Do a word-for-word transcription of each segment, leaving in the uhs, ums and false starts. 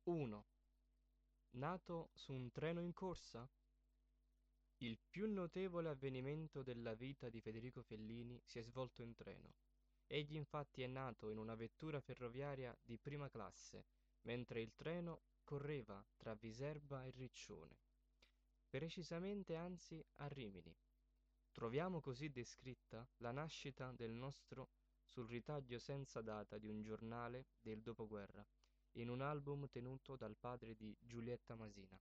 uno. Nato su un treno in corsa? Il più notevole avvenimento della vita di Federico Fellini si è svolto in treno. Egli infatti è nato in una vettura ferroviaria di prima classe, mentre il treno correva tra Viserba e Riccione, precisamente anzi a Rimini. Troviamo così descritta la nascita del nostro sul ritaglio senza data di un giornale del dopoguerra, in un album tenuto dal padre di Giulietta Masina.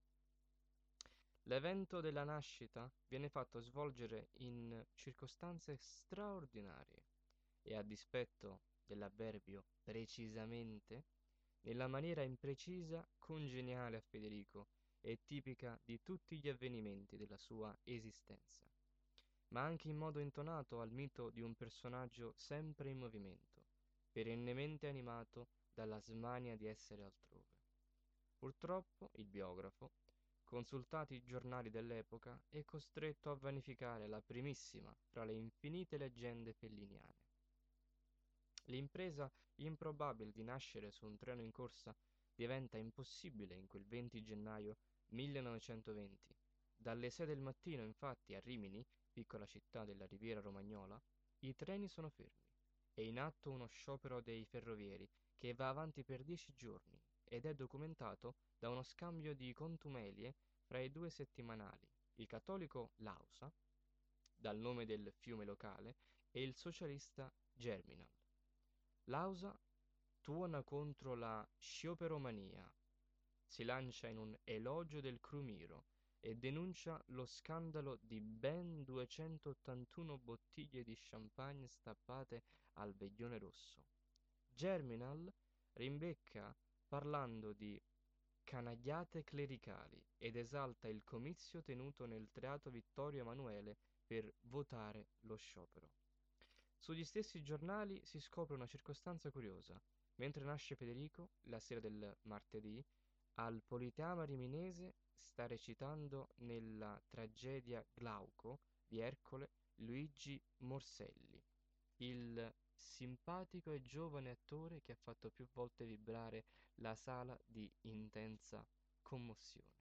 L'evento della nascita viene fatto svolgere in circostanze straordinarie e, a dispetto dell'avverbio precisamente, nella maniera imprecisa congeniale a Federico e tipica di tutti gli avvenimenti della sua esistenza, ma anche in modo intonato al mito di un personaggio sempre in movimento, perennemente animato dalla smania di essere altrove. Purtroppo il biografo, consultati i giornali dell'epoca, è costretto a vanificare la primissima fra le infinite leggende felliniane. L'impresa improbabile di nascere su un treno in corsa diventa impossibile in quel venti gennaio millenovecentoventi. Dalle sei del mattino, infatti, a Rimini, piccola città della riviera romagnola, i treni sono fermi. È in atto uno sciopero dei ferrovieri che va avanti per dieci giorni ed è documentato da uno scambio di contumelie fra i due settimanali, il cattolico Lausa, dal nome del fiume locale, e il socialista Germinal. Lausa tuona contro la scioperomania, si lancia in un elogio del Crumiro e denuncia lo scandalo di ben duecentottantuno bottiglie di champagne stappate al veglione rosso. Germinal rimbecca parlando di canagliate clericali ed esalta il comizio tenuto nel Teatro Vittorio Emanuele per votare lo sciopero. Sugli stessi giornali si scopre una circostanza curiosa. Mentre nasce Federico, la sera del martedì, al Politeama riminese sta recitando nella tragedia Glauco di Ercole Luigi Morselli, il simpatico e giovane attore che ha fatto più volte vibrare la sala di intensa commozione.